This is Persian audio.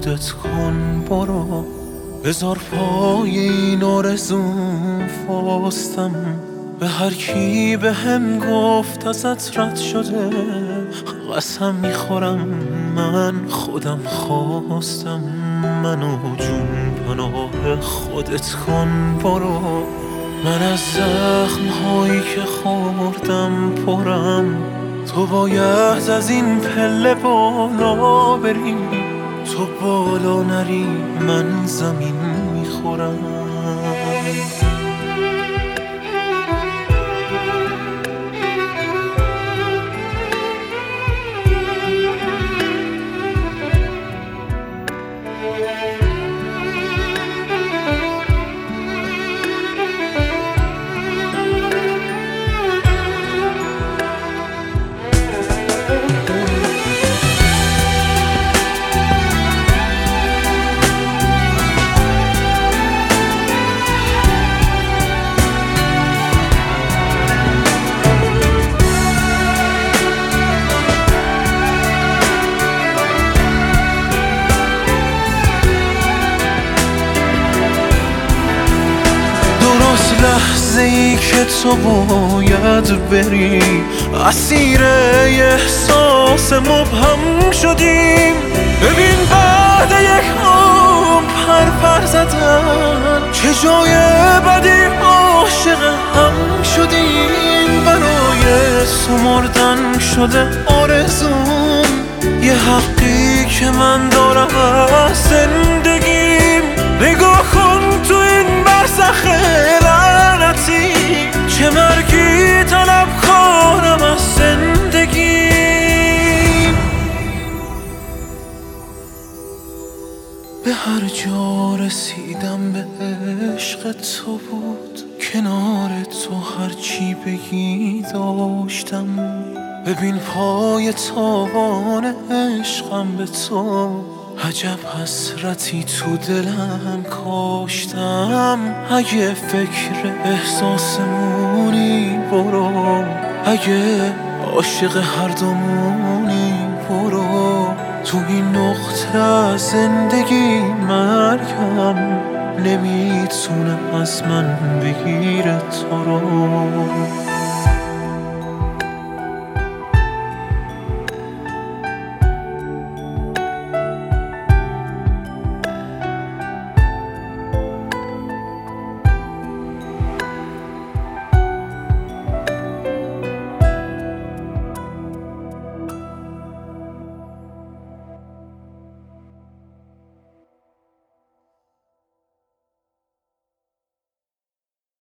خودت کن برو، بذار پای این آرزوم فاستم. به هر کی به هم گفت ازت رد شده، قسم میخورم من خودم خواستم. منو جون پناه خودت کن برو، من از زخم هایی که خوردم پرم. تو باید از این پله بالا بری، تو بالا نری من زمین میخورم. لحظه ای که تو باید بری، اسیر احساس مبهم شدیم. ببین بعد یک عمر پر زدن، چه جای بدی عاشق هم شدیم. برای سمردن شده آرزوم، یه حقی که من دارم از زندگیم. نگاه کن تو این برزخ لعنتی، چه مرگی طلب کنم از زندگی. به هر جا رسیدم به عشق تو بود، کنار تو هرچی بگی داشتم. ببین پای تاوان عشقم به تو، عجب حسرتی تو دلم کاشتم. اگه فکر احساسمونی برو، اگه عاشق هر دومونی برو. تو این نقطه از زندگی مرگم نمیتونه از من بگیره تو رو.